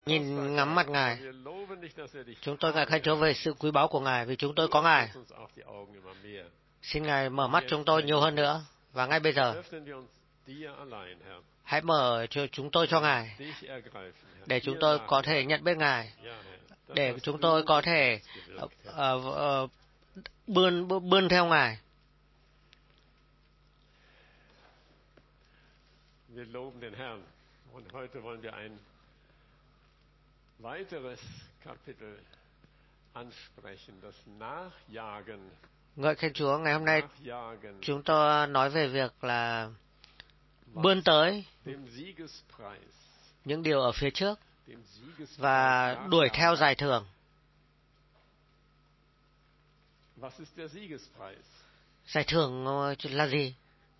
nhìn ngắm mặt Ngài. Chúng tôi ngợi khen Chúa về sự quý báu của Ngài, vì chúng tôi có Ngài. Xin Ngài mở mắt chúng tôi nhiều hơn nữa. Và ngay bây giờ, hãy mở cho chúng tôi cho Ngài, để chúng tôi có thể nhận biết Ngài, để chúng tôi có thể bươn theo Ngài. Wir loben den Herrn und heute wollen wir ein weiteres Kapitel ansprechen, das Nachjagen. Ngợi khen Chúa, ngày hôm nay chúng tôi nói về việc là bươn tới những điều ở phía trước và đuổi theo giải thưởng. Giải thưởng là gì?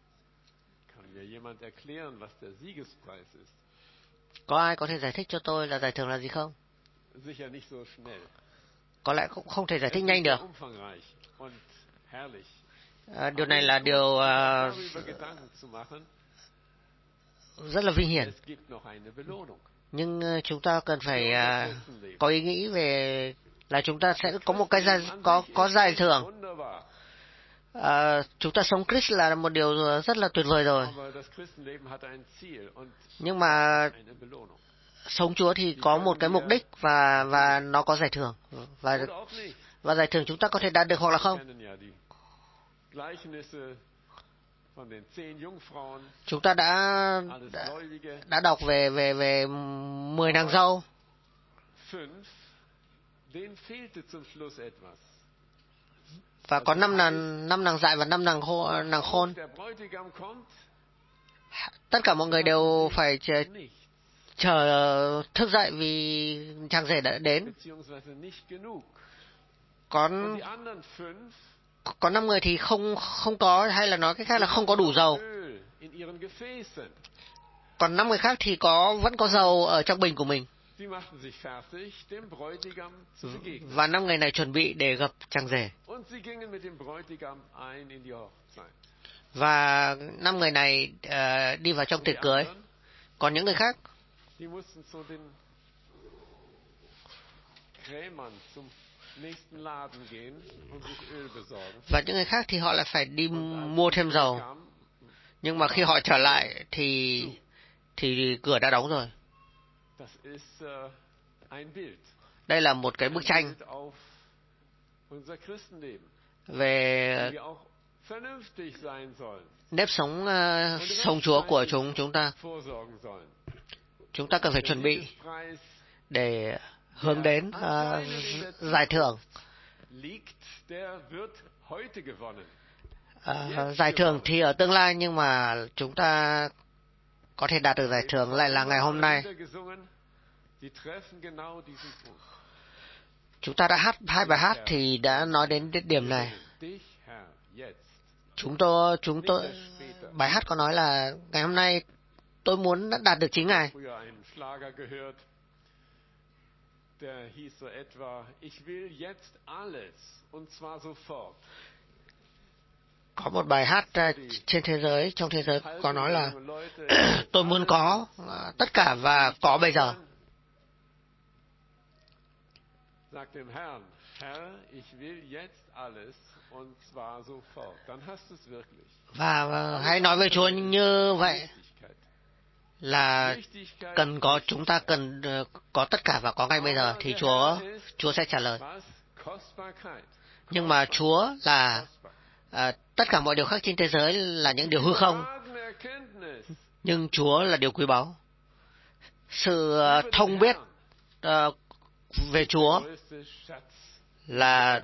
Có ai có thể giải thích cho tôi là giải thưởng là gì không? Có lẽ cũng không thể giải thích nhanh được. Điều này là điều rất là vinh hiển. Nhưng chúng ta cần phải có ý nghĩ về là chúng ta sẽ có một cái có giải thưởng. Chúng ta sống Christ là một điều rất là tuyệt vời rồi. Nhưng mà sống Chúa thì có một cái mục đích và nó có giải thưởng. Và giải thưởng chúng ta có thể đạt được hoặc là không. Chúng ta đã đọc về 10 nàng dâu. Và có 5 nàng dại và 5 nàng khôn. Tất cả mọi người đều phải chờ thức dậy vì chàng rể đã đến. Có 5 người thì không có, hay là nói cách khác là không có đủ dầu. Còn 5 người khác thì vẫn có dầu ở trong bình của mình. Và 5 người này chuẩn bị để gặp chàng rể. Và 5 người này đi vào trong tiệc cưới. Còn những người khác và những người khác thì họ lại phải đi mua thêm dầu. Nhưng mà khi họ trở lại thì cửa đã đóng rồi. Đây là một cái bức tranh về nếp sống Chúa của chúng ta. Chúng ta cần phải chuẩn bị để hướng đến giải thưởng. Giải thưởng thì ở tương lai, nhưng mà chúng ta có thể đạt được giải thưởng lại là ngày hôm nay. Chúng ta đã hát 2 bài hát thì đã nói đến điểm này. Chúng tôi bài hát có nói là ngày hôm nay tôi muốn đạt được chính Ngài. Có một bài hát trong thế giới có nói là tôi muốn có tất cả và có bây giờ. Và hãy nói với Chúa như vậy, là chúng ta cần có tất cả và có ngay bây giờ, thì Chúa sẽ trả lời. Nhưng mà Chúa là tất cả mọi điều khác trên thế giới là những điều hư không, nhưng Chúa là điều quý báu. Sự thông biết về Chúa là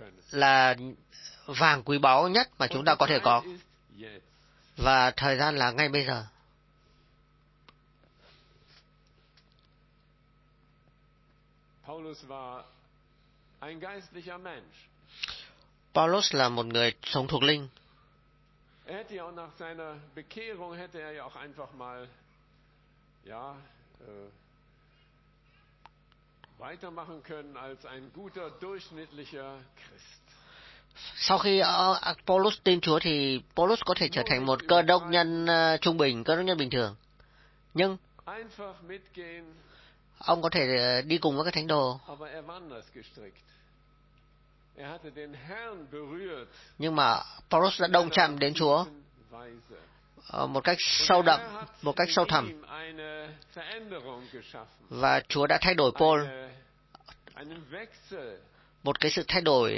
vàng quý báu nhất mà chúng ta có thể có. Và thời gian là ngay bây giờ. Paulus là một người sống thuộc linh. Sau khi Paulus tin Chúa thì Paulus có thể trở thành một cơ đốc nhân trung bình, cơ đốc nhân bình thường. Nhưng ông có thể đi cùng với các thánh đồ. Nhưng mà Paulus đã động chạm đến Chúa một cách sâu đậm, một cách sâu thẳm. Và Chúa đã thay đổi Paul, một cái sự thay đổi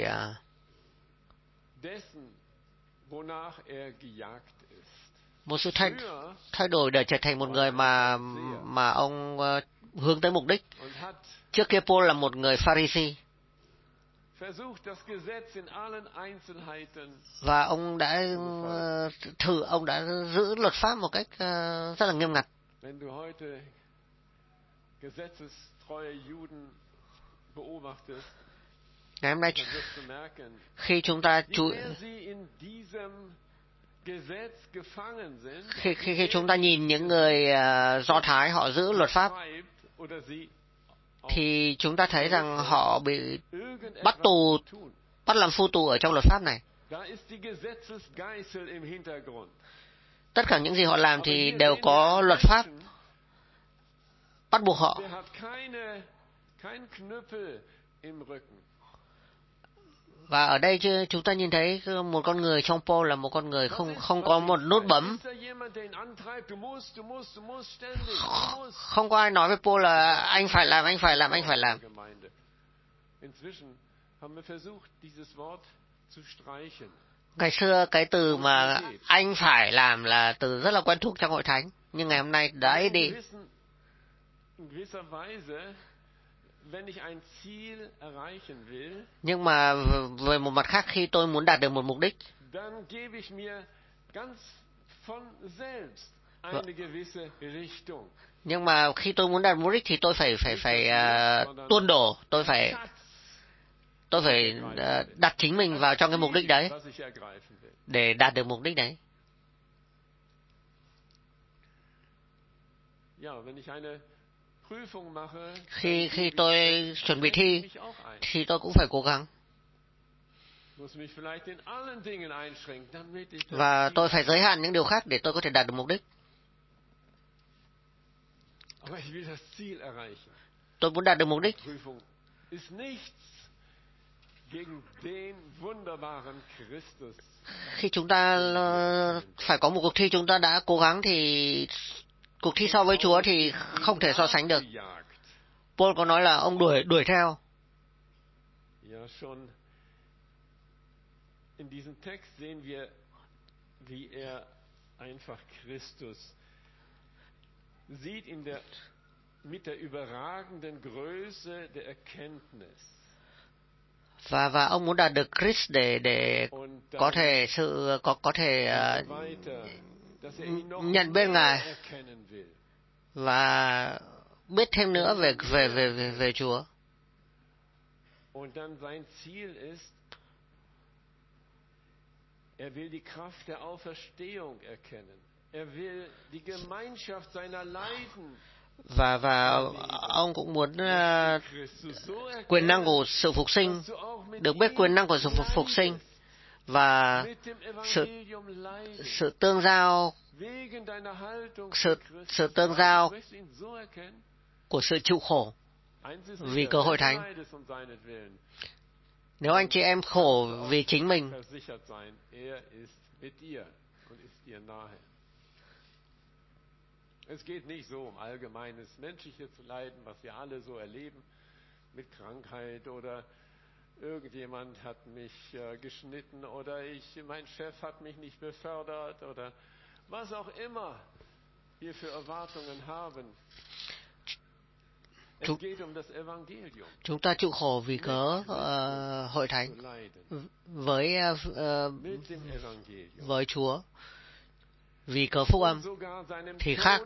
một sự thay đổi để trở thành một người mà ông hướng tới mục đích. Trước kia Paul là một người Pharisee, và ông đã giữ luật pháp một cách rất là nghiêm ngặt. Ngày hôm nay, khi chúng ta khi chúng ta nhìn những người Do Thái họ giữ luật pháp, thì chúng ta thấy rằng họ bị bắt làm phu tù ở trong luật pháp này. Tất cả những gì họ làm thì đều có luật pháp bắt buộc họ. Và ở đây chúng ta nhìn thấy một con người trong Paul là một con người không có một nút bấm. Không có ai nói với Paul là anh phải làm, anh phải làm, anh phải làm. Ngày xưa cái từ mà anh phải làm là từ rất là quen thuộc trong hội thánh, nhưng ngày hôm nay đã ít đi. Nhưng mà về một mặt khác, khi tôi muốn đạt được một mục đích, nhưng mà khi tôi muốn đạt mục đích thì tôi phải tuôn đổ, tôi phải đặt chính mình vào trong cái mục đích đấy để đạt được mục đích đấy. Khi tôi chuẩn bị thi thì tôi cũng phải cố gắng, và tôi phải giới hạn những điều khác để tôi có thể đạt được mục đích. Tôi muốn đạt được mục đích. Khi chúng ta phải có một cuộc thi, chúng ta đã cố gắng thì cuộc thi so với Chúa thì không thể so sánh được. Paul có nói là ông đuổi theo. In diesem Text sehen wir, wie einfach Christus sieht mit der überragenden Größe der Erkenntnis. Và ông muốn đạt được Christ để có thể có thể nhận biết Ngài và biết thêm nữa về Chúa. Und dann sein Ziel ist, will die Kraft der Auferstehung erkennen. Will die Gemeinschaft seiner Leiden. Và ông cũng muốn quyền năng của sự phục sinh, được biết quyền năng của sự phục sinh và sự tương giao của sự chịu khổ vì cơ hội thánh. Nếu anh chị em khổ vì chính mình, es geht nicht so allgemeines menschliches Leiden, was wir alle so erleben, mit Krankheit oder irgendjemand hat mich geschnitten oder mein Chef hat mich nicht befördert oder was auch immer wir für Erwartungen haben. Es geht um das Evangelium. Chúng ta chịu khổ vì cớ hội thánh với Chúa. Vì cớ phúc âm thì khác,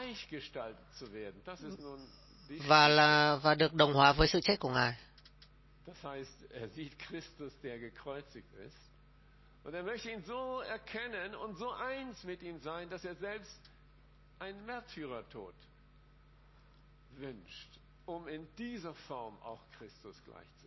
và được đồng hóa với sự chết của Ngài. Das heißt, sieht Christus, der gekreuzigt ist, und möchte ihn so erkennen und so eins mit ihm sein, dass selbst einen Märtyrertod wünscht, in dieser Form auch Christus gleich zu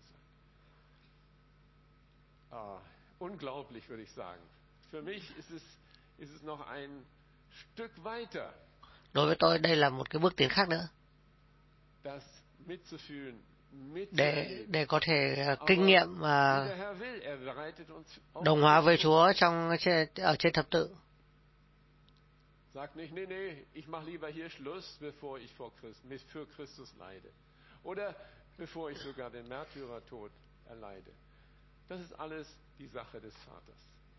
sein. Unglaublich, würde ich sagen. Für mich ist es noch ein Stück weiter. Đối với tôi đây là một cái bước tiến khác nữa. để có thể kinh nghiệm đồng hóa với Chúa ở trên thập tự. Sag nicht, nee, ich mache lieber hier Schluss, bevor ich für Christus leide. Oder bevor ich sogar den Märtyrertod erleide. Das ist alles die Sache des Vaters.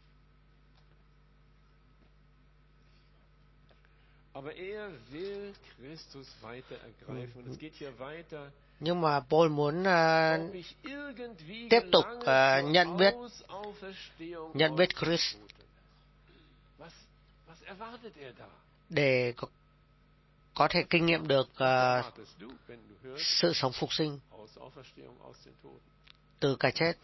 Aber er will Christus weiter ergreifen. Und es geht hier weiter. Nhưng mà Paul muốn tiếp tục nhận biết Christ để có thể kinh nghiệm được sự sống phục sinh từ cái chết.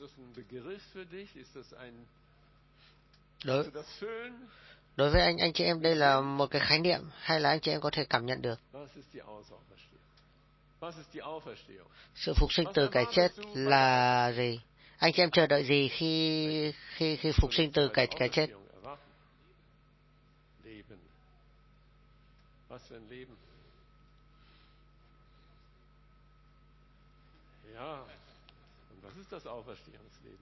Đối với anh chị em đây là một cái khái niệm hay là anh chị em có thể cảm nhận được? Sự phục sinh từ cái chết là gì? Anh chị em chờ đợi gì khi phục sinh từ cái chết? Was für ein Leben. Ja, und was ist das Auferstehungsleben?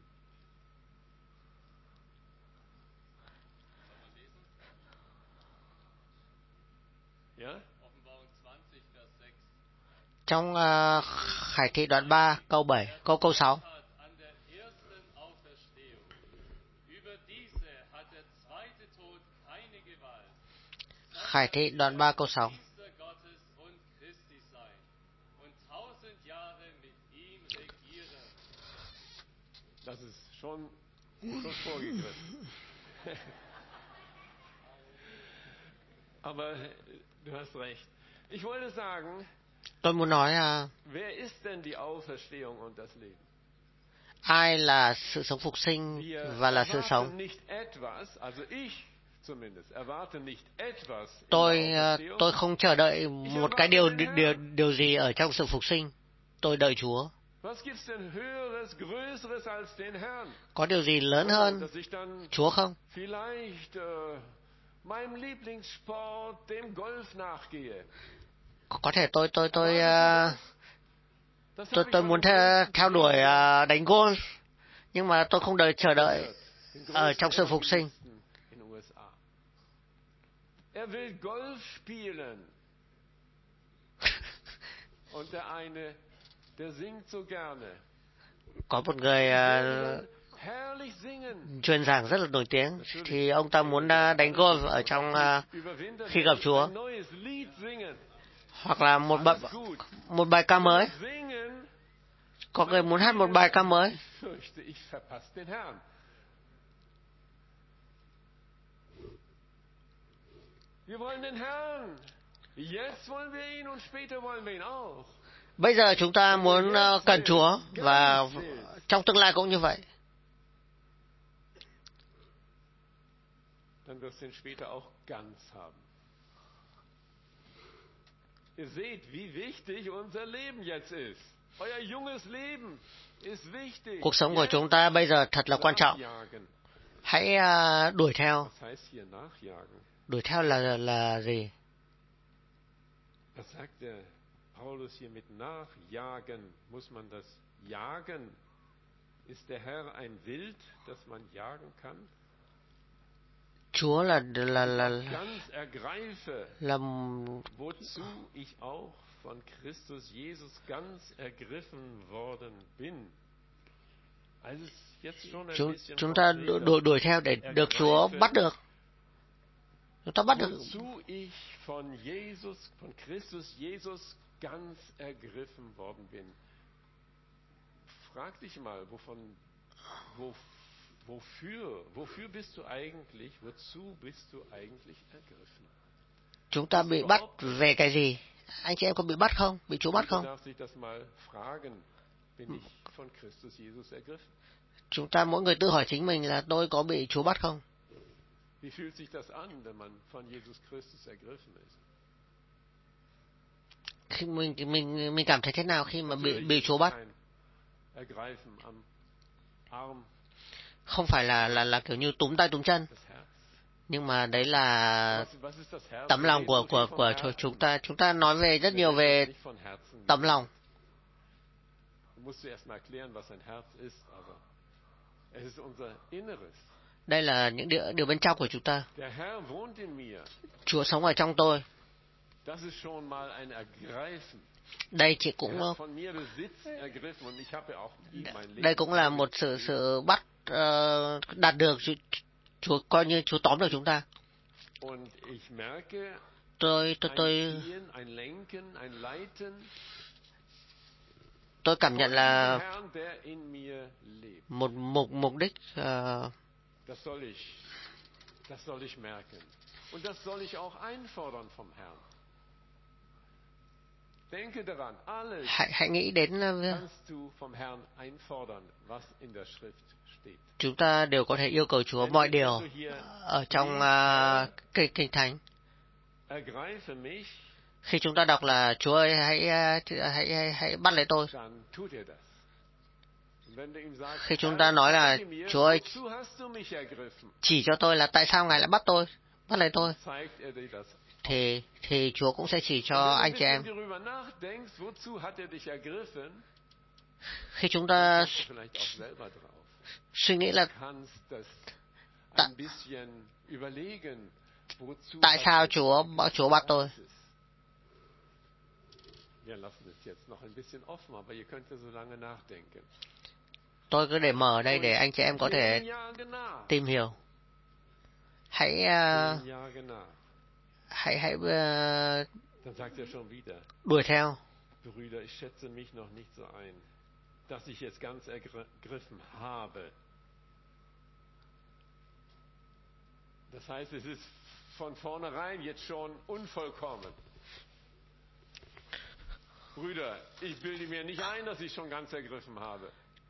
Ja? Offenbarung 20, Vers 6. Trong Khải Thị đoạn 3 câu 7, câu 6. Khải Thị đoạn 3 câu 6. Das ist schon vorgegriffen. Aber du hast recht. Ich wollte sagen, tôi muốn nói wer ist denn die Auferstehung und das Leben? Ai là sự sống phục sinh và là sự sống? Tôi không chờ đợi một cái điều gì ở trong sự phục sinh. Tôi đợi Chúa. Có điều gì lớn hơn Chúa không? Có thể tôi muốn theo đuổi đánh golf, nhưng mà tôi không chờ đợi ở trong sự phục sinh. Er will Golf spielen. Und der eine, der singt so gerne. Có một người truyền giảng rất là nổi tiếng, thì ông ta muốn đánh golf ở trong khi gặp Chúa, hoặc là một bài ca mới. Có người muốn hát một bài ca mới. Bây giờ chúng ta muốn cần Chúa, và trong tương lai cũng như vậy. Dann wirst du ihn später auch ganz haben. Ihr seht, wie wichtig unser Leben jetzt ist. Euer junges Leben ist wichtig. Cuộc sống của chúng ta bây giờ thật là quan trọng. Hãy đuổi theo. Đuổi theo là gì? Was sagt der Paulus hier mit nachjagen? Muss man das jagen? Ist der Herr ein Wild, das man jagen kann? Chúa là wozu ich auch von Christus Jesus ganz ergriffen worden bin. Chúng ta đuổi theo để được Chúa bắt được. Chúng ta bắt được. Wozu ich von Christus Jesus ganz ergriffen worden bin. Frag dich mal, Wofür bist du eigentlich, wozu bist du eigentlich ergriffen? Chúng ta bị bắt về cái gì? Anh chị em có bị bắt không? Bị Chúa bắt không? Chúng ta mỗi người tự hỏi chính mình là tôi có bị Chúa bắt không? Khi mình cảm thấy thế nào khi mà bị Chúa bắt? Không phải là kiểu như túm tay túm chân, Nhưng mà đấy là tấm lòng của chúng ta. Chúng ta nói về rất nhiều về tấm lòng. Đây là những điều bên trong của chúng ta. Chúa sống ở trong tôi. Đây cũng là một sự bắt đạt được. Chúa coi như Chúa tóm được chúng ta. Tôi cảm nhận là một mục đích. Das soll ich merken. Und das soll ich auch einfordern vom Herrn. Denke daran, alles hãy nghĩ đến kannst du vom Herrn einfordern, was in der Schrift steht. Chúng ta đều có thể yêu cầu Chúa mọi điều ở trong Kinh Thánh. Ergreife mich. Khi chúng ta đọc là Chúa ơi hãy bắt lấy tôi. Khi chúng ta nói là Chúa ơi chỉ cho tôi là tại sao Ngài lại bắt lấy tôi, thì Chúa cũng sẽ chỉ cho anh chị em. Khi chúng ta suy nghĩ là tại sao Chúa bắt tôi. Tôi cứ để mở đây để anh chị em có thể tìm hiểu. Hãy đuổi theo. Das heißt, es ist von vornherein jetzt schon unvollkommen. Brüder, ich bilde mir nicht ein, dass ich schon ganz ergriffen habe.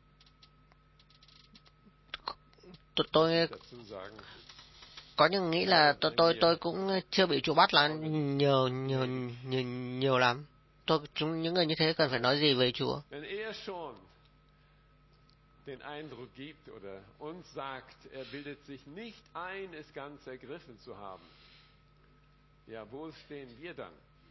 Tôi có những nghĩ là tôi cũng chưa bị Chúa bắt là nhiều lắm. Những người như thế cần phải nói gì với Chúa? Den Eindruck gibt oder uns sagt, bildet sich nicht ein, es ganz ergriffen zu haben. Ja, wo stehen wir dann?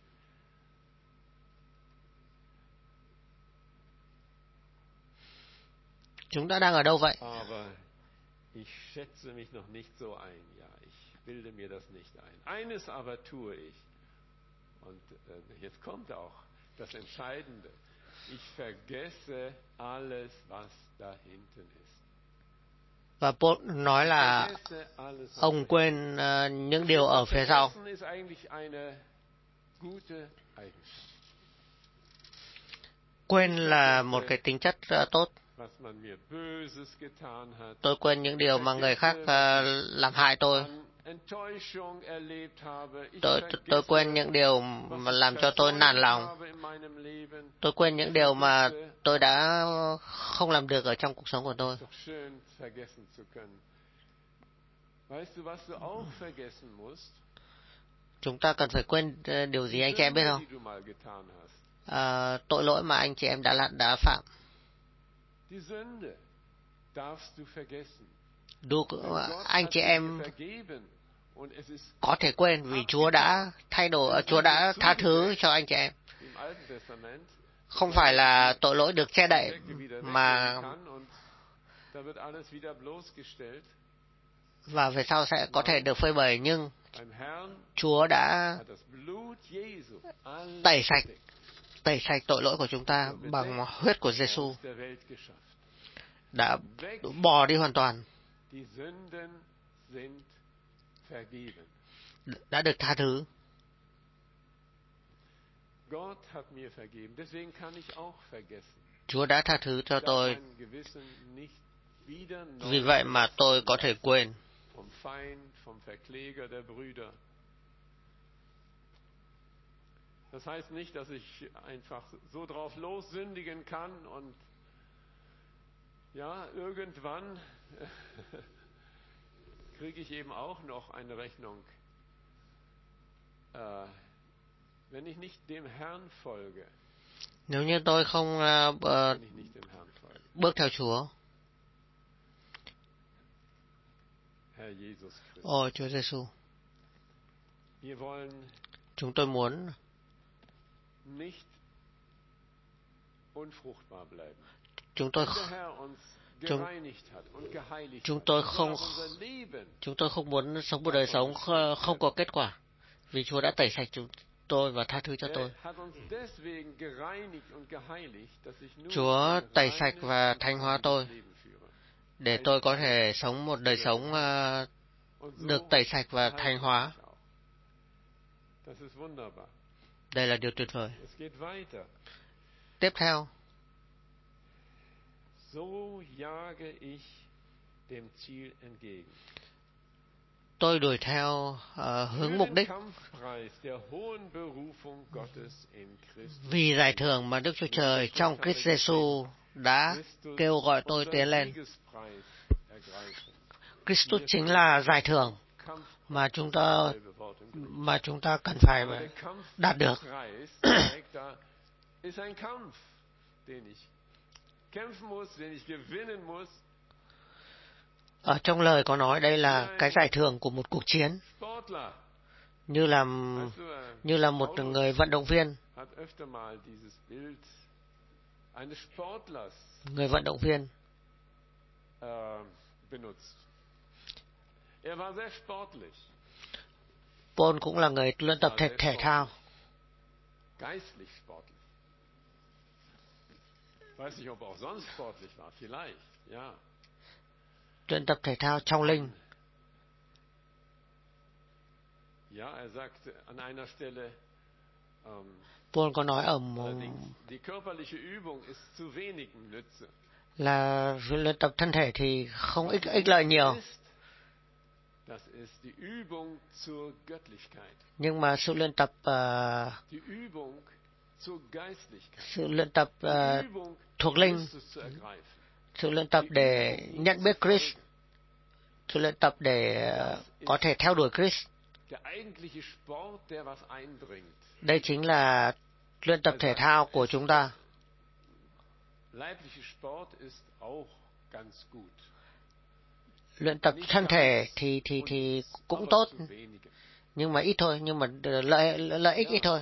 Chúng ta đang ở đâu vậy? Aber ich schätze mich noch nicht so ein. Ja, ich bilde mir das nicht ein. Eines aber tue ich. Und jetzt kommt auch das Entscheidende. Ich vergesse alles, was da hinten ist. Và Paul nói là ông quên những điều ở phía sau. Quên là một cái tính chất tốt. Tôi quên những điều mà người khác làm hại tôi. Tôi quên những điều mà làm cho tôi nản lòng. Tôi quên những điều mà tôi đã không làm được ở trong cuộc sống của tôi. Chúng ta cần phải quên điều gì anh chị em biết không? Tội lỗi mà anh chị em đã phạm. Anh chị em có thể quên vì Chúa đã thay đổi, Chúa đã tha thứ cho anh chị em. Không phải là tội lỗi được che đậy mà và về sau sẽ có thể được phơi bày, nhưng Chúa đã tẩy sạch tội lỗi của chúng ta bằng huyết của Giêsu, đã bỏ đi hoàn toàn, đã được tha thứ. Chúa đã tha thứ cho tôi, vì vậy mà tôi có thể quên. Das heißt nicht, dass ich einfach so drauf los sündigen kann und ja, irgendwann kriege ich eben auch noch eine Rechnung. Wenn ich nicht dem Herrn folge. Nếu như tôi không bước theo Chúa. Herr Jesus Christus. Ôi Chúa Giêsu, Wir wollen chúng tôi muốn nicht unfruchtbar bleiben. chúng tôi Wenn der Herr uns gereinigt hat und geheiligt chúng hat, tôi soll không auch unser Leben chúng tôi không muốn sống một đời sống không có kết quả, vì Chúa đã tẩy sạch chúng tôi và tha thứ cho tôi. hat uns deswegen gereinigt und geheiligt, dass ich nun Chúa ein tẩy sạch reines và und thanh hóa heiliges tôi Leben führe. để tôi có thể sống một đời sống Und được so tẩy sạch và verhalte thanh ich hóa. mich auch. Das ist wunderbar. Đây là điều tuyệt vời. Es geht weiter. Tiếp theo, So jage ich dem Ziel entgegen. tôi đuổi theo hướng mục đích Kampfpreis der hohen Berufung Gottes in Christus. vì giải thưởng mà Đức Chúa Trời trong Christ Giêsu đã kêu gọi tôi tiến lên. Christus chính là giải thưởng mà chúng ta cần phải đạt được. Ở trong lời có nói đây là cái giải thưởng của một cuộc chiến, như là một người vận động viên. Người vận động viên. Paul cũng là người luyện tập thể thao. Luyện tập thể thao trong linh. Paul có nói ở là luyện tập thân thể thì không ích lợi nhiều. Nhưng mà sự luyện tập thuộc linh, sự luyện tập để nhận biết Christ, sự luyện tập để có thể theo đuổi Christ. Đây chính là luyện tập thể thao của chúng ta. Luyện tập thân thể thì cũng tốt, nhưng mà ít thôi, nhưng mà lợi ích ít thôi.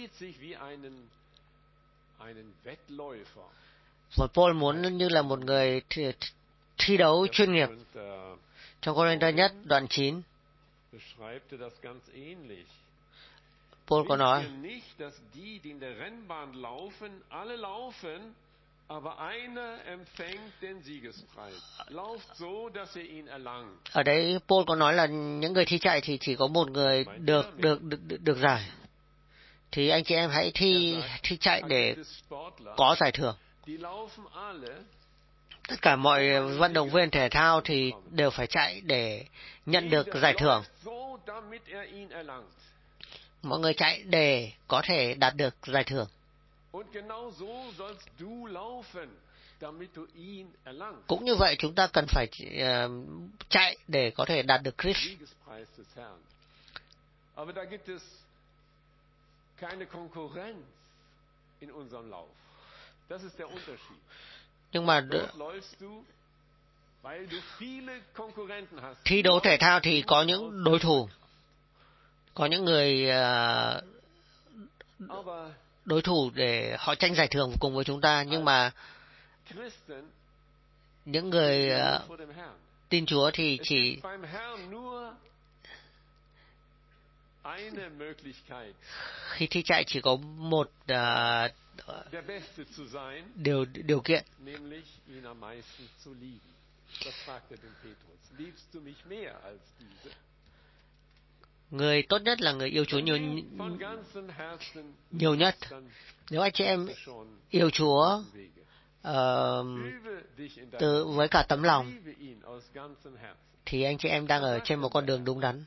Và Paul muốn như là một người thi đấu chuyên nghiệp. Trong Cô-rinh-tô nhất đoạn 9, Paul có nói: Ở đấy Paul có nói là những người thi chạy thì chỉ có một người được giải. Thì anh chị em hãy thi chạy để có giải thưởng. Tất cả mọi vận động viên thể thao thì đều phải chạy để nhận được giải thưởng. Mọi người chạy để có thể đạt được giải thưởng. Cũng như vậy, chúng ta cần phải chạy để có thể đạt được Christ. Nhưng mà thi đấu thể thao thì có những đối thủ, có những người đối thủ để họ tranh giải thưởng cùng với chúng ta. Nhưng mà những người tin Chúa thì chỉ khi thi chạy chỉ có một điều kiện. Người tốt nhất là người yêu Chúa nhiều nhất. Nếu anh chị em yêu Chúa với cả tấm lòng thì anh chị em đang ở trên một con đường đúng đắn.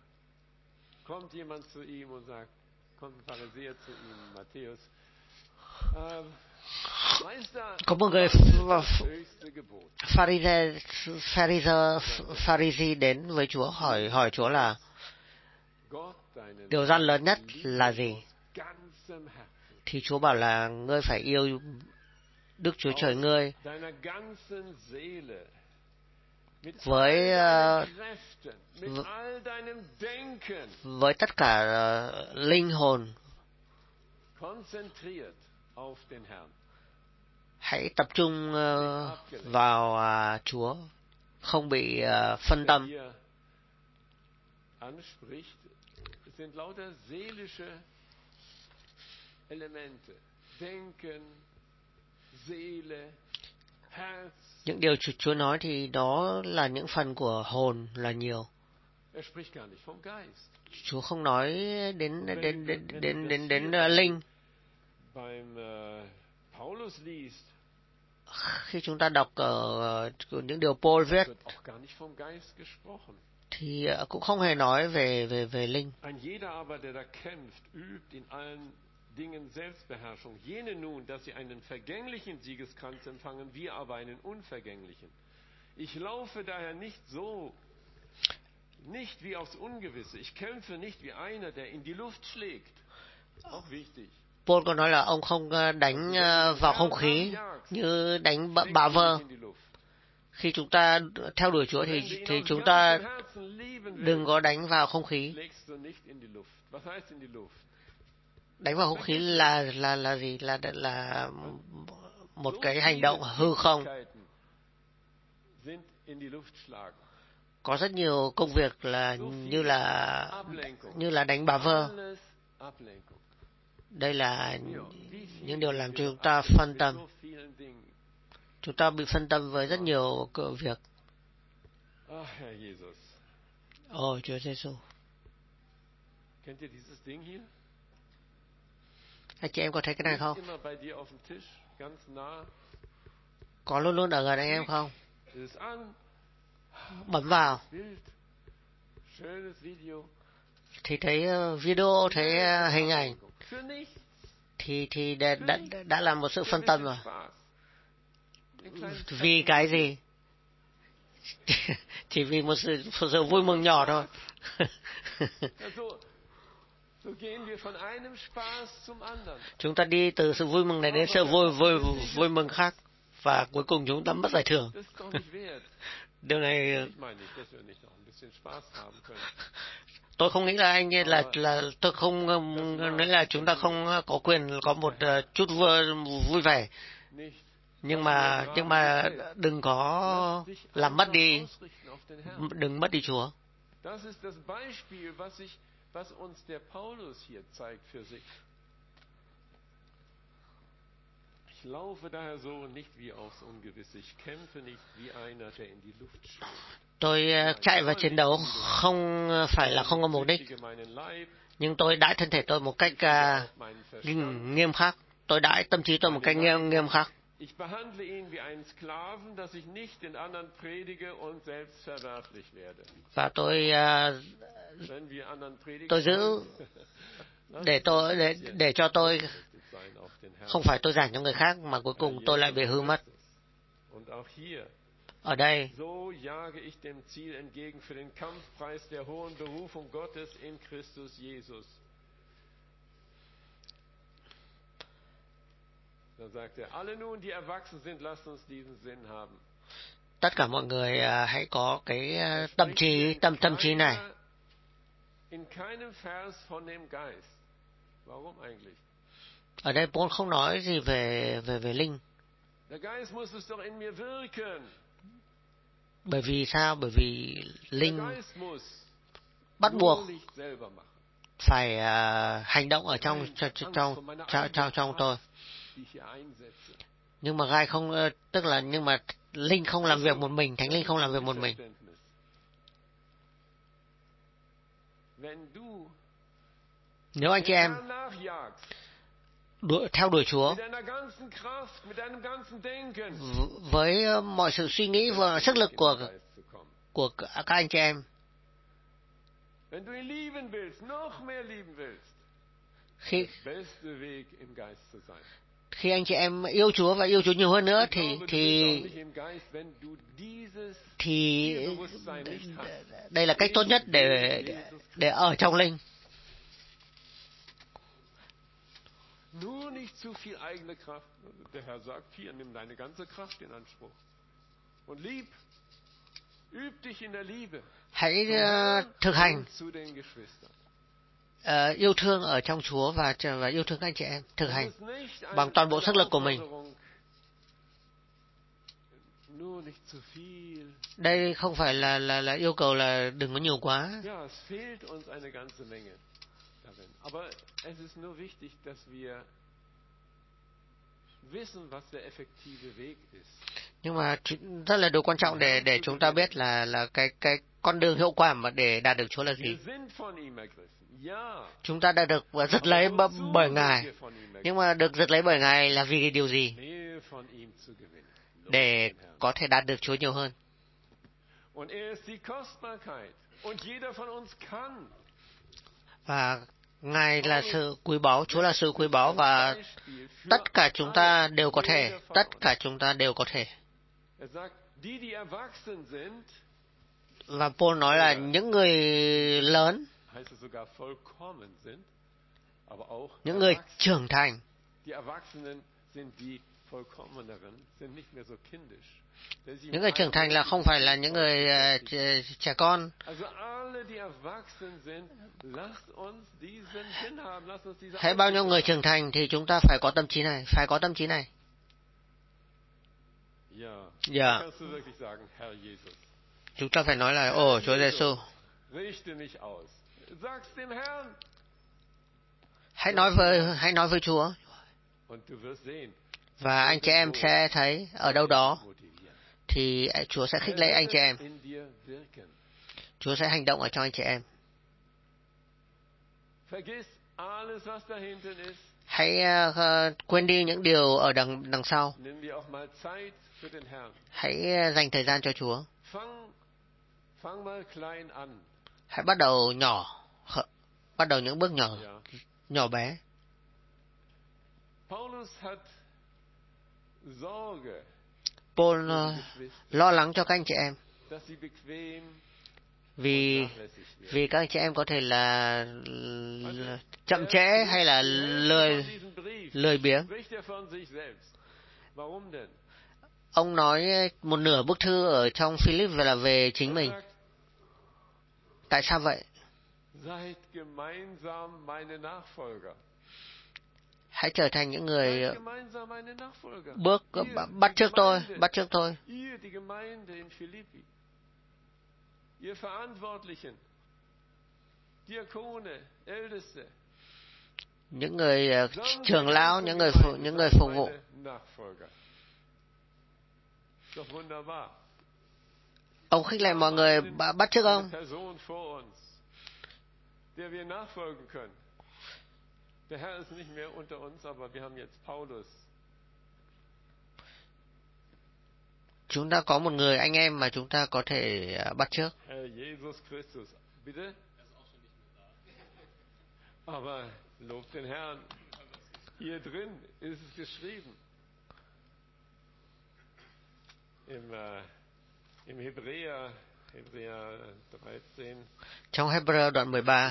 Có một người Pharisee đến với Chúa, hỏi Chúa là điều răn lớn nhất là gì? Thì Chúa bảo là ngươi phải yêu Đức Chúa Trời ngươi với tất cả linh hồn. Hãy tập trung vào Chúa, không bị phân tâm. Những điều Chúa nói thì đó là những phần của hồn là nhiều. Chúa không nói đến linh. Khi chúng ta đọc những điều Paul viết thì cũng không hề nói về linh. Dingen Selbstbeherrschung. Jene nun, dass sie einen vergänglichen Siegeskranz empfangen, wir aber einen unvergänglichen. Ich laufe daher nicht wie aufs Ungewisse. Ich kämpfe nicht wie einer, der in die Luft schlägt. Auch wichtig. Paul có nói là ông không đánh vào không khí như đánh bả vơ. Khi chúng ta theo đuổi Chúa thì chúng ta đừng có đánh vào không khí. Đánh vào không khí là gì? Là một cái hành động hư không. Có rất nhiều công việc là như là đánh bả vơ. Đây là những điều làm cho chúng ta phân tâm. Chúng ta bị phân tâm với rất nhiều việc. Ôi Chúa Giêsu. Anh chị em có thấy cái này không? Có luôn luôn ở gần anh em không? Bấm vào thì thấy video, thấy hình ảnh thì đã là một sự phân tâm rồi. Vì cái gì? Chỉ vì một sự vui mừng nhỏ thôi. Chúng ta đi từ sự vui mừng này đến sự vui mừng khác, và cuối cùng chúng ta mất giải thưởng. Điều này tôi không nghĩ là tôi không nghĩ là chúng ta không có quyền có một chút vui vẻ, nhưng mà đừng có làm mất đi, đừng mất đi Chúa. Was uns der Paulus hier zeigt für sich. Ich laufe daher so nicht wie aufs Ungewisse. Ich kämpfe nicht wie einer, der in die Luft schlägt. Tôi chạy vào chiến đấu không phải là không có mục đích, nhưng tôi đãi thân thể tôi một cách nghiêm khắc. Tôi đãi tâm trí tôi một cách nghiêm khắc. Ich behandle ihn wie einen Sklaven, dass ich nicht den anderen predige und selbst verwerflich werde. Và tôi giữ để cho tôi không phải tôi giảng cho người khác mà cuối cùng tôi lại bị hư mất. Ở đây so jage ich dem Ziel entgegen für den Kampfpreis der hohen Berufung Gottes in Christus Jesus. Dann sagt er, alle nun, die erwachsen sind, lasst uns diesen Sinn haben. Tất cả mọi người hãy có cái tâm trí này. In keinem Vers von dem Geist. Warum eigentlich? Ở đây Paul không nói gì về linh. Der Geist muss es doch in mir wirken. Bởi vì sao? Bởi vì linh bắt buộc phải hành động ở trong tôi. Nhưng mà gai không, tức là nhưng mà linh không làm việc một mình, Thánh Linh không làm việc một mình. Nếu anh chị em theo đuổi Chúa với mọi sự suy nghĩ và sức lực của các anh chị em, khi anh chị em yêu Chúa và yêu Chúa nhiều hơn nữa thì đây là cách tốt nhất để ở trong linh. Nur nicht zu viel eigene Kraft. Der Herr sagt, hier, nimm deine ganze Kraft in Anspruch. Und lieb. Hãy thực hành yêu thương ở trong Chúa và yêu thương các anh chị em, thực hành bằng toàn bộ sức lực của mình. Đây không phải là yêu cầu là đừng có nhiều quá. Nhưng mà rất là điều quan trọng để chúng ta biết là cái con đường hiệu quả mà để đạt được Chúa là gì. Chúng ta đã được giật lấy bởi Ngài, nhưng mà được giật lấy bởi Ngài là vì điều gì? Để có thể đạt được Chúa nhiều hơn. Và Ngài là sự quý báu, Chúa là sự quý báu và tất cả chúng ta đều có thể, tất cả chúng ta đều có thể. Và Paul nói là những người lớn, những người trưởng thành, những người trưởng thành là không phải là những người trẻ con. Hãy bao nhiêu người trưởng thành thì chúng ta phải có tâm trí này, phải có tâm trí này. Dạ. Chúng ta phải nói là Chúa Giêsu. Hãy nói với Chúa. Và anh chị em sẽ thấy ở đâu đó thì Chúa sẽ khích lệ anh chị em. Chúa sẽ hành động ở trong anh chị em. Hãy quên đi những điều ở đằng sau. Hãy dành thời gian cho Chúa. Hãy bắt đầu nhỏ, bắt đầu những bước nhỏ bé. Paul lo lắng cho các anh chị em vì các anh chị em có thể là chậm trễ hay là lười biếng. Ông nói một nửa bức thư ở trong Philip là về chính mình. Tại sao vậy? Hãy trở thành những người bắt chước tôi. Những người trưởng lão, những người phục vụ. Ông khích lệ mọi người bắt chước ông. Chúng ta có một người anh em mà chúng ta có thể bắt chước. Trong Hebrew đoạn 13,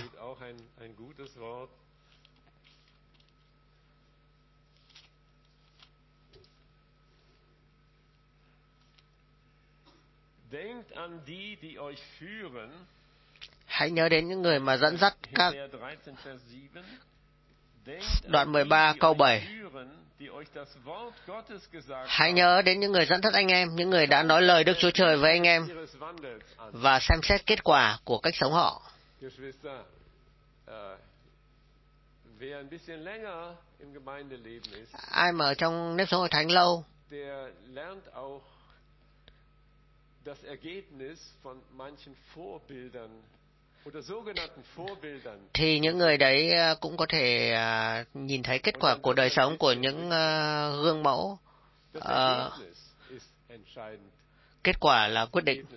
hãy nhớ đến những người mà dẫn dắt các. Đoạn 13 câu 7. Hãy nhớ đến những người dẫn dắt anh em, những người đã nói lời Đức Chúa Trời với anh em và xem xét kết quả của cách sống họ. Ai mà ở trong nếp sống hội thánh lâu thì những người đấy cũng có thể nhìn thấy kết quả của đời sống của những gương mẫu. Kết quả là quyết định.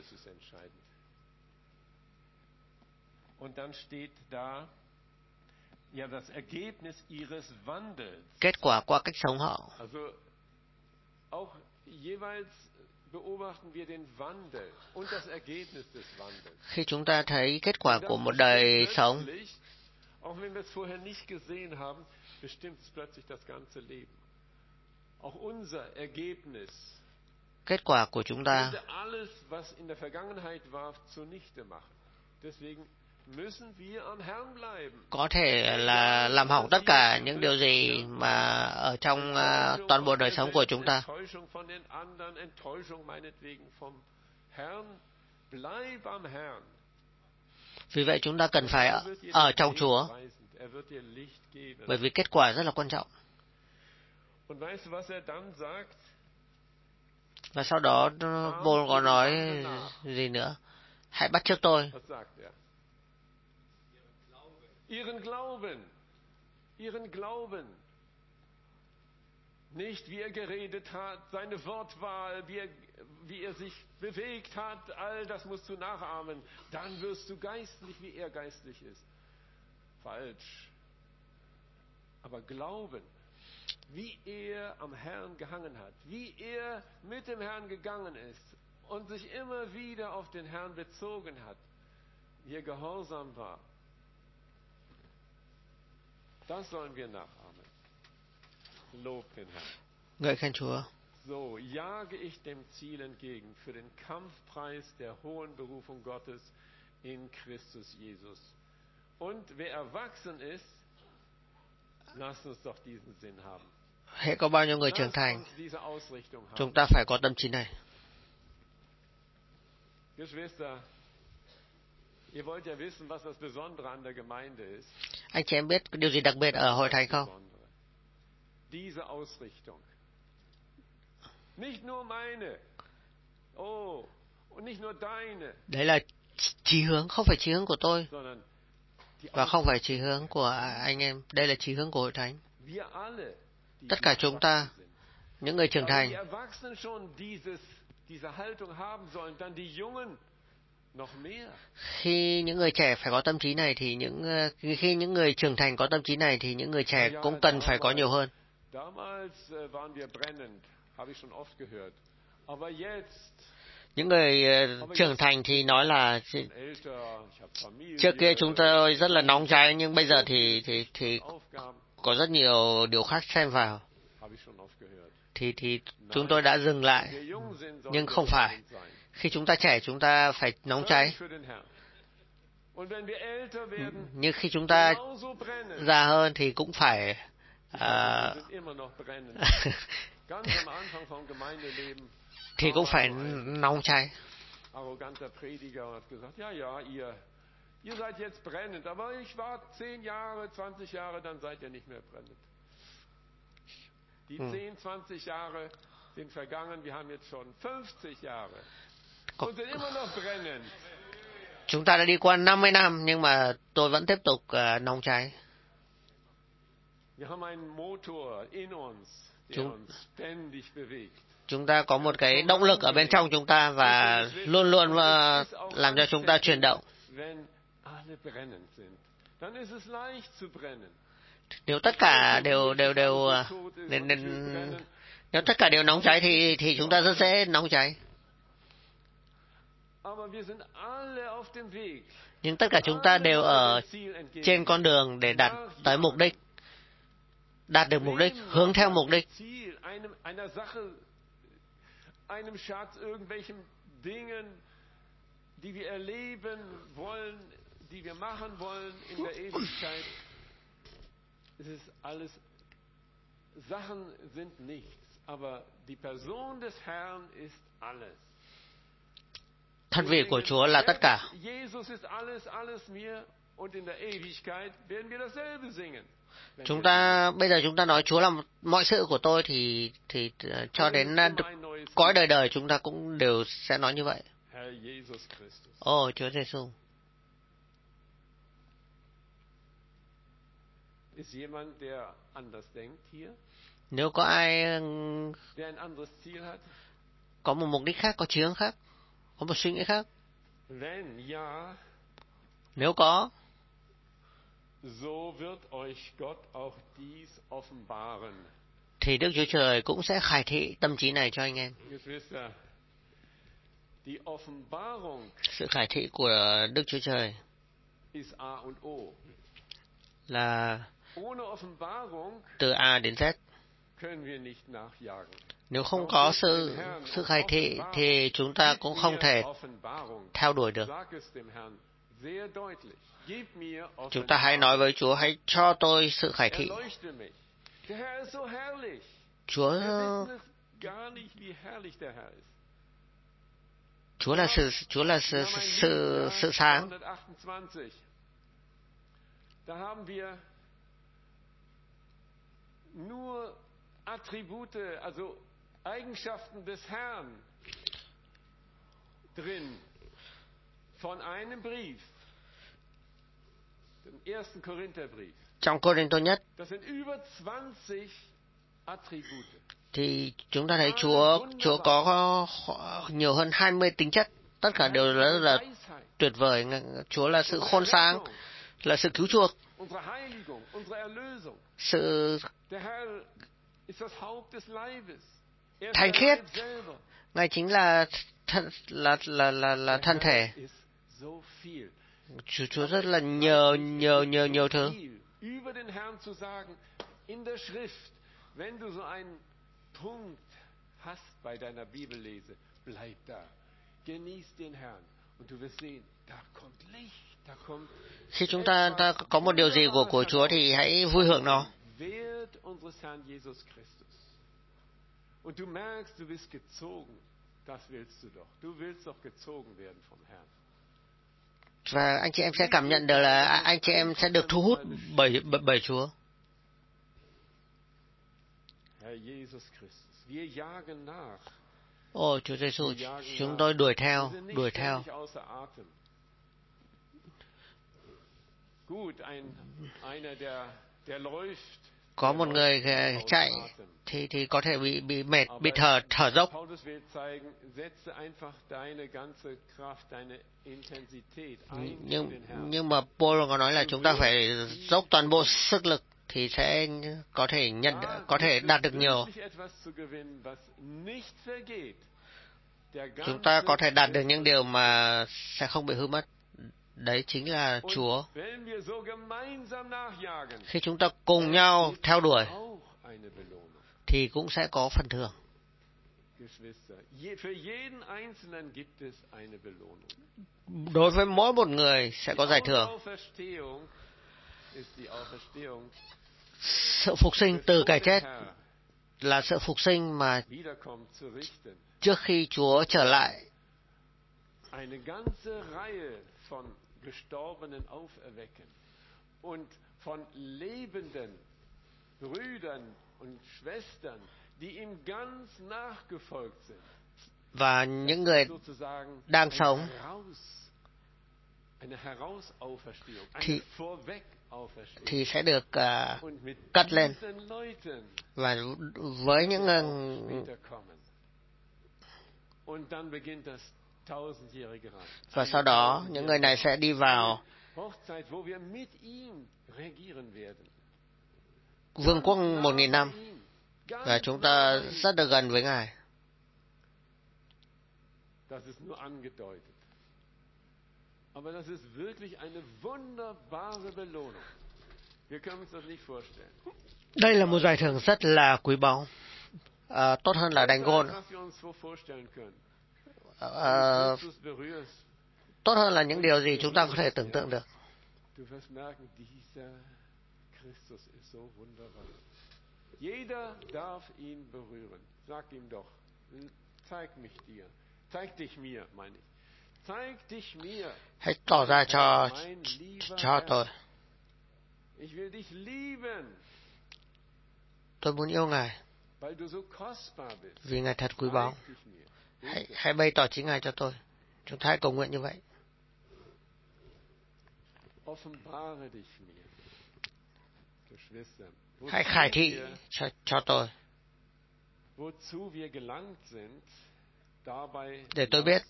Kết quả qua cách sống họ. Khi chúng ta thấy kết quả của một đời sống, kết quả của chúng ta könnte alles, was in der Vergangenheit war, zunichte machen. Deswegen müssen wir am Herrn bleiben. có thể là làm hỏng tất cả những điều gì mà ở trong toàn bộ đời sống của chúng ta. Enttäuschung von den anderen, Enttäuschung meinetwegen vom Herrn. Bleib am Herrn. Vì vậy chúng ta cần phải ở trong Chúa, Er wird dir Licht geben. bởi vì kết quả rất là quan trọng. Und weißt du, was er dann sagt? Và sau đó vô có nói gì nữa? Hãy bắt chước tôi. Was sagt er? Ihren Glauben. Ihren Glauben. Nicht, wie er geredet hat, seine Wortwahl, wie er sich bewegt hat, all das musst du nachahmen. Dann wirst du geistlich, wie er geistlich ist. Falsch. Aber Glauben, wie er am Herrn gehangen hat, wie er mit dem Herrn gegangen ist und sich immer wieder auf den Herrn bezogen hat, wie er gehorsam war, das sollen wir nachahmen. Lob den Herrn. Ngợi khen Chúa. So jage ich dem Ziel entgegen für den Kampfpreis der hohen Berufung Gottes in Christus Jesus. Und wer erwachsen ist, lasst uns doch diesen Sinn haben. Hễ có bao nhiêu người trưởng Lasst thành, uns diese Ausrichtung haben. chúng ta phải có tâm trí này. Geschwister, ihr wollt ja wissen, was das Besondere an der Gemeinde ist. Anh chị em biết điều gì đặc biệt ở hội thánh không? Diese Ausrichtung. Nicht nur meine. Oh, und nicht nur deine. Đấy là chí hướng, không phải chí hướng của tôi, Sondern die và không phải chí hướng của anh em. Đây là chí hướng của hội thánh. Wir alle, die Tất cả chúng ta, sind. những người trưởng Aber thành, die Erwachsenen schon diese Haltung haben sollen, dann die Jungen noch mehr. khi những người trẻ phải có tâm trí này thì khi những người trưởng thành có tâm trí này thì những người trẻ cũng cần phải có nhiều hơn. Damals waren wir brennend, habe ich schon oft gehört. Aber jetzt, Những người trưởng thành thì nói là älter, ich habe Familie, trước kia chúng tôi rất là nóng cháy, nhưng bây giờ thì Aufgaben, có rất nhiều điều khác xen vào. habe ich schon oft gehört. Thì chúng tôi đã dừng lại. Wir jung sind, sollen Nhưng wir không phải. brennend sein. Khi chúng ta trẻ chúng ta phải nóng cháy. Für den Herrn. Und wenn wir älter werden, Nhưng khi chúng ta genauso brennen. già hơn thì cũng phải Wir sind immer noch brennend. Ganz am Anfang vom Gemeindeleben. thì cũng phải nóng cháy. Arroganter Prediger hat gesagt, ja, ihr seid jetzt brennend, aber ich war 10 Jahre, 20 Jahre, dann seid ihr nicht mehr brennend. Die 10, 20 Jahre sind vergangen, wir haben jetzt schon 50 Jahre und sind immer noch brennend. Chúng ta đã đi qua 50 năm nhưng mà tôi vẫn tiếp tục nóng cháy. Wir haben einen Motor in uns, der uns ständig bewegt. Chúng ta có một cái động lực ở bên trong chúng ta và luôn luôn làm cho chúng ta chuyển động. Wenn alle brennend sind, dann ist es leicht zu brennen. Nếu tất cả đều nếu tất cả đều nóng cháy thì chúng ta rất dễ nóng cháy. Aber wir sind alle auf dem Weg. Nhưng tất cả chúng ta đều ở trên con đường để đạt tới mục đích, đạt được mục đích, hướng theo mục đích. Einer Sache, einem Schatz, irgendwelchen Dingen, die wir erleben wollen, die wir machen wollen in der Ewigkeit. Es ist alles, Sachen sind nichts, aber die Person des Herrn ist alles. Thân vị của Chúa là tất cả. Jesus ist alles, alles mir, und in der Ewigkeit werden wir dasselbe singen. Bây giờ chúng ta nói Chúa là mọi sự của tôi thì cho đến cõi đời đời chúng ta cũng đều sẽ nói như vậy. Ồ, Chúa Giêsu. Nếu có ai có một mục đích khác, có chí hướng khác, có một suy nghĩ khác, nếu có, so wird euch Gott auch dies offenbaren. Thì Đức Chúa Trời cũng sẽ khải thị tâm trí này cho anh em. Die Offenbarung sự khải thị của Đức Chúa Trời ist A und O. Là Ohne Offenbarung từ A đến Z. können wir nicht nachjagen. Nếu không có sự khai thị thì chúng ta cũng không thể theo đuổi được. Chúng ta hãy nói với Chúa, hãy cho tôi sự khai thị. Chúa là sự sáng. Da haben wir nur Attribute, also Eigenschaften des Herrn drin von einem Brief, dem ersten Korintherbrief. Trong Cô-rinh-tô nhất, Das sind über 20 Attribute. Thì chúng ta thấy Chúa có nhiều hơn 20 tính chất, tất cả đều rất là tuyệt vời. Chúa là sự khôn sáng, là sự cứu chuộc, sự thanh khiết. Ngài chính là thân thể. Chúa rất là nhiều thứ. Wenn du so einen Punkt hast bei deiner Bibellese, bleib da. Genieß den Herrn und du wirst sehen, da kommt Licht, da kommt. Khi chúng ta có một điều gì của Chúa thì hãy vui hưởng nó. Wert unseres Herrn Jesus Christus. Und du merkst, du bist gezogen. Das willst du doch. Du willst doch gezogen werden vom Herrn. Và anh chị em sẽ cảm nhận được là anh chị em sẽ được thu hút bởi Chúa. Ồ, Chúa Giêsu, chúng tôi đuổi theo. Có một người chạy thì có thể bị mệt, bị thở dốc. Nhưng mà Paul có nói là chúng ta phải dốc toàn bộ sức lực thì sẽ có thể đạt được nhiều. Chúng ta có thể đạt được những điều mà sẽ không bị hư mất. Đấy chính là Chúa. Khi chúng ta cùng nhau theo đuổi thì cũng sẽ có phần thưởng. Đối với mỗi một người sẽ có giải thưởng. Sự phục sinh từ cái chết là sự phục sinh mà trước khi Chúa trở lại. Gestorbenen auferwecken und von lebenden Brüdern und Schwestern, die ihm ganz nachgefolgt sind. Và những người đang sống thì sẽ được cất lên. Và với những và sau đó những người này sẽ đi vào vương quốc 1000 năm và chúng ta rất được gần với Ngài. Đây là một giải thưởng rất là quý báu, tốt hơn là đánh gôn. Tốt hơn là những điều gì chúng ta có thể tưởng tượng được. Jeder darf ihn berühren. Sag ihm doch, zeig mich dir. Zeig dich mir, meine ich. Zeig dich mir. Hãy tỏ ra cho tôi. Ich will dich lieben. Tôi muốn yêu Ngài. Weil du so kostbar bist. Vì Ngài thật quý báu. Hãy bày tỏ chính Ngài cho tôi. Chúng ta hãy cầu nguyện như vậy. Offenbare dich mir. Geschwister. Hãy khai thị cho tôi. Để tôi biết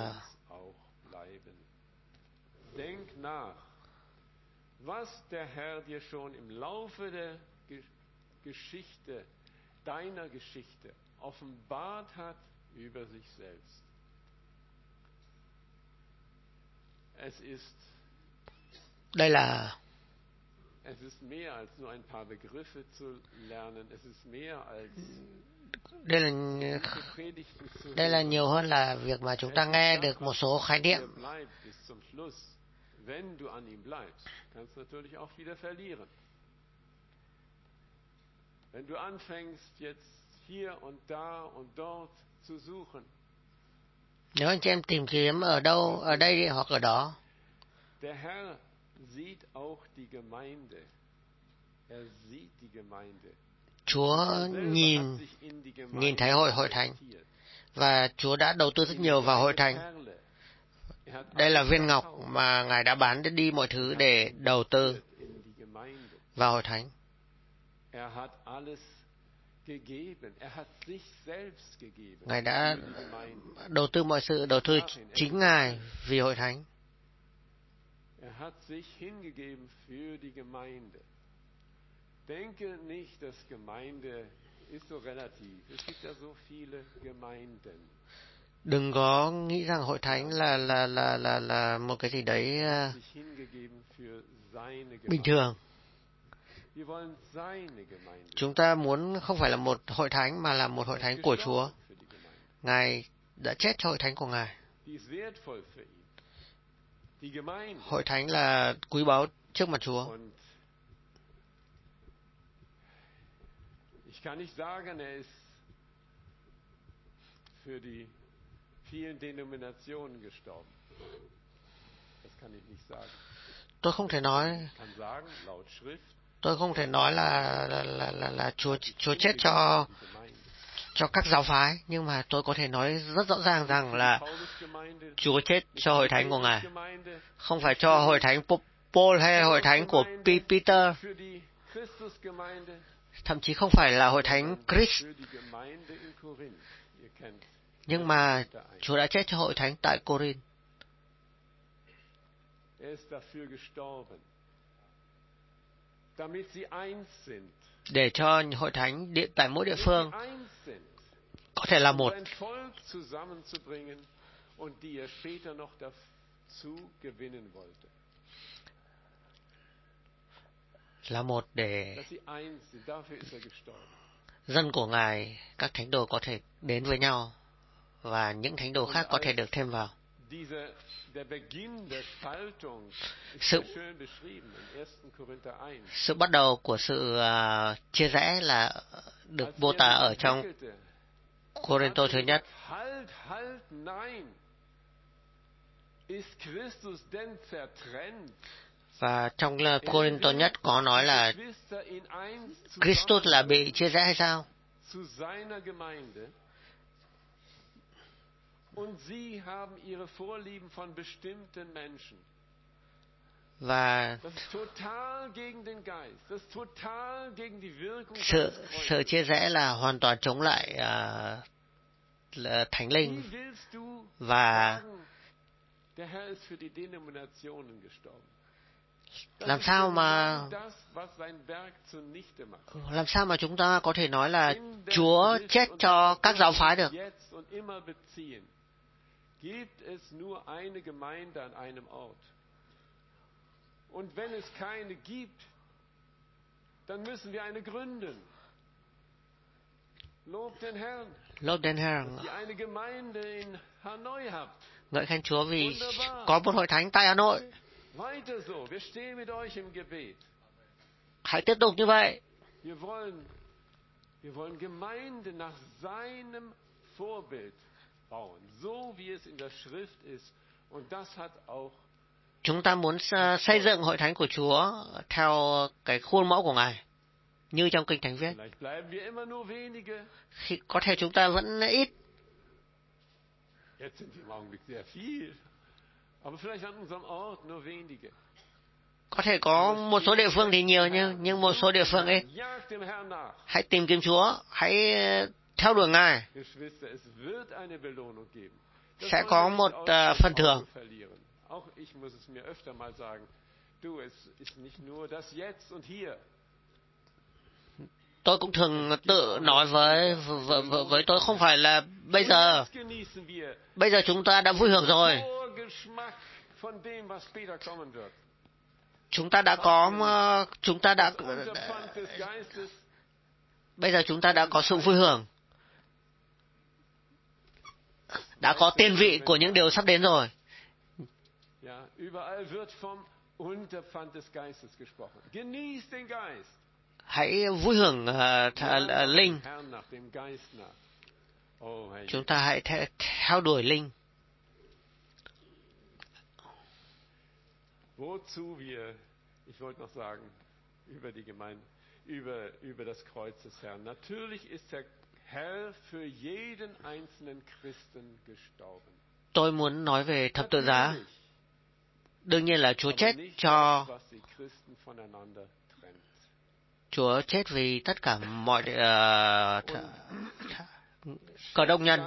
Denk nach, was der Herr dir schon im Laufe der Geschichte, deiner Geschichte, offenbart hat über sich selbst. Es ist Es ist mehr als nur ein paar Begriffe zu lernen. Es ist mehr als đây là nhiều hơn là việc mà chúng ta nghe được một số khái niệm. Wenn du an ihm bleibst, kannst du natürlich auch wieder verlieren. Wenn du anfängst jetzt hier und da und dort zu suchen. Nếu anh chị em tìm kiếm ở đâu, ở đây hoặc ở đó. Der Herr sieht auch die Gemeinde. Er sieht die Gemeinde. Chúa nhìn thấy hội thánh và Chúa đã đầu tư rất nhiều vào hội thánh. Đây là viên ngọc mà Ngài đã bán đi mọi thứ để đầu tư vào hội thánh. Ngài đã đầu tư mọi sự, đầu tư chính Ngài vì hội thánh. Denke nicht, dass Gemeinde ist so relativ. Es gibt ja so viele Gemeinden. Đừng có nghĩ rằng hội thánh là một cái gì đấy bình thường. Chúng ta muốn không phải là một hội thánh mà là một hội thánh của Chúa. Ngài đã chết cho hội thánh của Ngài. Hội thánh là quý báu trước mặt Chúa. Ich kann nicht sagen, er ist für die vielen Denominationen gestorben. Das kann ich nicht sagen. Tôi không thể nói. Tôi không thể nói là Chúa chết cho các giáo phái, nhưng mà tôi có thể nói rất rõ ràng rằng là Chúa chết cho hội thánh của Ngài, không phải cho hội thánh Paul hay hội thánh của Peter. Thậm chí không phải là hội thánh Christ, nhưng mà Chúa đã chết cho hội thánh tại Corinth. Để cho hội thánh tại mỗi địa phương có thể là một. Là một để dân của Ngài, các thánh đồ có thể đến với nhau và những thánh đồ khác có thể được thêm vào. Sự bắt đầu của sự chia rẽ là được mô tả ở trong Cô-rinh-tô thứ nhất. Và trong Cô-rinh-tô nhất có nói là Christus là bị chia rẽ hay sao? Và sự chia rẽ là hoàn toàn chống lại là Thánh Linh. Và làm sao mà chúng ta có thể nói là Chúa chết cho các giáo phái được? Gibt es nur eine Gemeinde an einem Ort. Und wenn es keine gibt, dann müssen wir eine gründen. Lob den Herrn. Lob den Herrn. Dass ihr eine Gemeinde in Hanoi habt. Ngợi khen Chúa vì có một hội thánh tại Hà Nội. Weiter so, wir stehen mit euch im Gebet. Hãy tiếp tục như vậy. Wir wollen Gemeinde nach seinem Vorbild bauen, so wie es in der Schrift ist, und das hat auch. Chúng ta muốn xây dựng hội thánh của Chúa theo cái khuôn mẫu của Ngài, như trong Kinh Thánh viết. Có thể chúng ta vẫn ít. Có thể có một số địa phương thì nhiều nhưng một số địa phương ít. Hãy tìm kiếm Chúa, hãy theo đuổi Ngài. Sẽ có một phần thưởng. Tôi cũng thường tự nói với tôi không phải là bây giờ chúng ta đã vui hưởng rồi. Bây giờ chúng ta đã có sự vui hưởng. đã có tiên vị của những điều sắp đến rồi. Ja, überall wird vom Unterpfand des Geistes gesprochen. Genieß den Geist. Hãy vui hưởng linh. Herrn nach dem Geist nach. Oh, Herr Chúng ta hãy theo đuổi linh. Wozu wir, ich wollte noch sagen, über die Gemeinde, über das Kreuz des Herrn. Natürlich ist der Herr für jeden einzelnen Christen gestorben. Tôi muốn nói về thập tự giá. Đương nhiên là Chúa chết cho Chúa chết vì tất cả mọi cơ đốc nhân.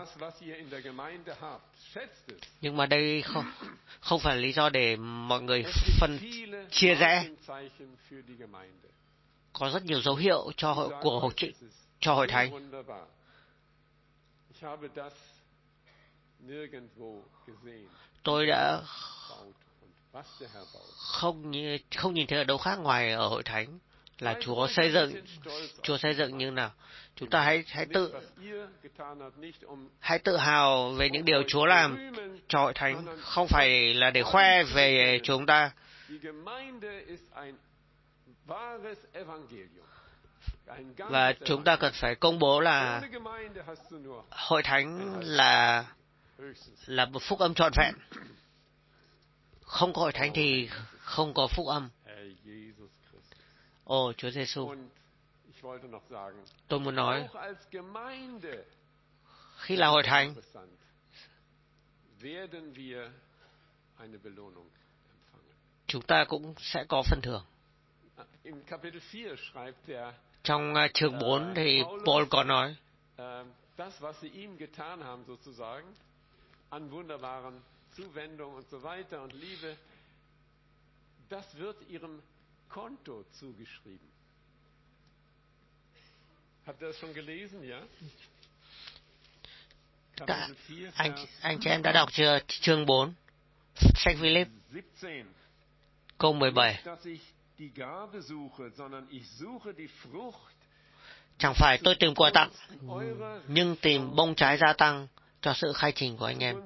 Nhưng mà đây không phải lý do để mọi người phân chia rẽ. Có rất nhiều dấu hiệu cho hội thánh. Tôi đã không nhìn thấy ở đâu khác ngoài ở hội thánh là Chúa xây dựng như nào. Chúng ta hãy tự hào về những điều Chúa làm cho hội thánh, không phải là để khoe về chúng ta. Và chúng ta cần phải công bố là hội thánh là một phúc âm trọn vẹn. Không có hội thánh thì không có phúc âm. Ồ, Chúa Giêsu. Tôi muốn nói, khi là hội thánh, chúng ta cũng sẽ có phần thưởng. Trong chương 4 thì Paul có nói, Zuwendung und so weiter und Liebe, das wird ihrem Konto zugeschrieben. Habt ihr das schon gelesen, ja? Anh chị em đã đọc chưa? Chương 4, sách Philip, câu 17. Chẳng phải tôi tìm quà tặng, nhưng tìm bông trái gia tăng cho sự khai trình của anh em.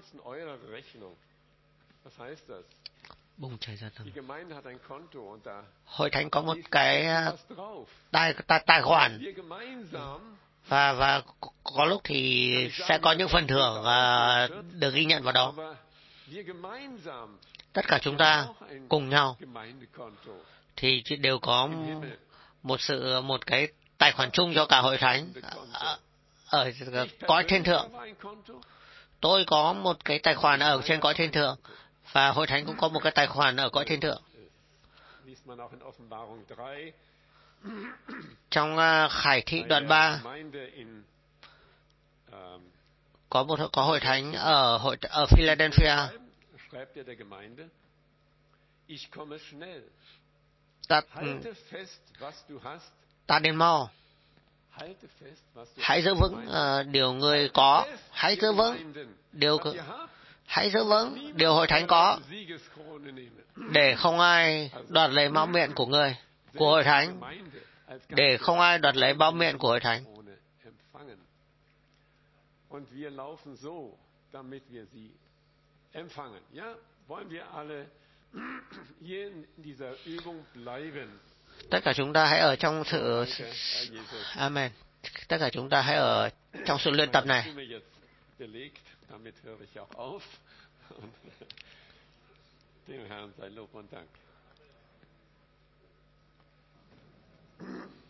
Bông trái gia tăng. Hội thánh có một cái tài khoản, và có lúc thì sẽ có những phần thưởng được ghi nhận vào đó. Tất cả chúng ta cùng nhau thì đều có một cái tài khoản chung cho cả hội thánh ở cõi thiên thượng. Tôi có một cái tài khoản ở trên cõi thiên thượng, và hội thánh cũng có một cái tài khoản ở cõi thiên thượng. Trong Khải Thị đoạn 3 có hội thánh ở Philadelphia. Ta đến mau. Hãy giữ vững điều người có. Hãy giữ vững điều hội thánh có, để không ai đoạt lấy mão miệng của hội thánh. Để không ai đoạt lấy mão miệng của hội thánh. Tất cả chúng ta hãy ở trong sự Amen. Tất cả chúng ta hãy ở trong sự luyện tập này. Dem Herrn sei Lob und Dank.